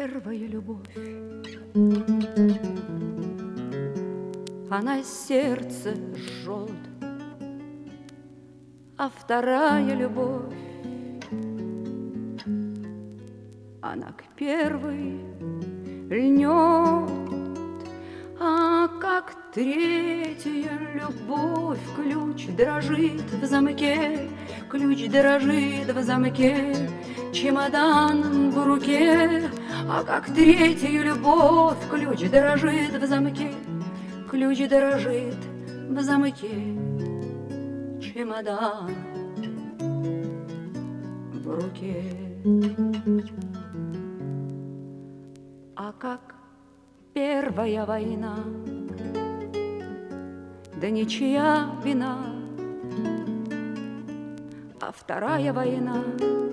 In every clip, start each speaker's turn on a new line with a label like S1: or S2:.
S1: первая любовь, она сердце жжет, а вторая любовь, она к первой льнет, а как третья любовь ключ дрожит в замке, ключ дрожит в замке, чемодан в руке, а как третья любовь ключ дрожит в замке, ключ дрожит в замке, чемодан в руке. А как первая война, да ничья вина, а вторая война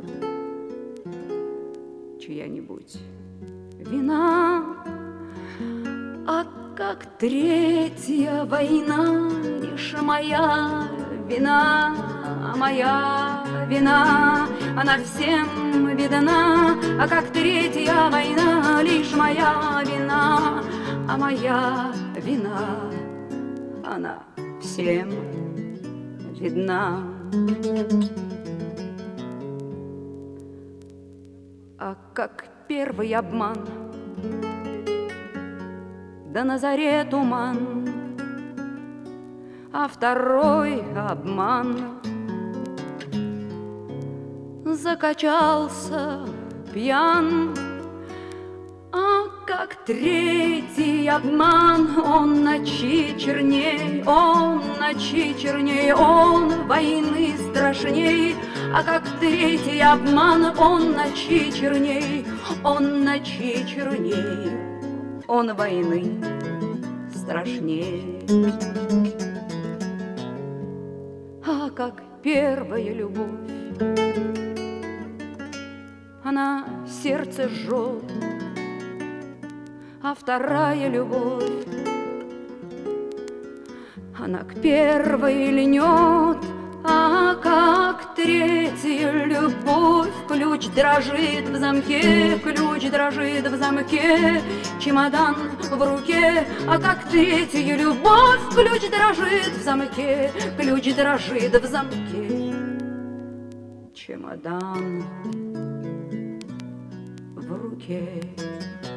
S1: чья-нибудь вина, а как третья война лишь моя вина, моя вина, она всем видна, а как третья война лишь моя вина, а моя вина, она всем видна. А как первый обман, да на заре туман, а второй обман, закачался пьян, а как третий обман, он ночи черней, он ночи черней, он войны страшней, а как третий обман, он ночи черней, он ночи черней, он войны страшней. А как первая любовь, она сердце жжет, а вторая любовь, она к первой льнет, а как третья любовь ключ дрожит в замке, ключ дрожит в замке, чемодан в руке, а как третья любовь ключ дрожит в замке, ключ дрожит в замке, чемодан в руке.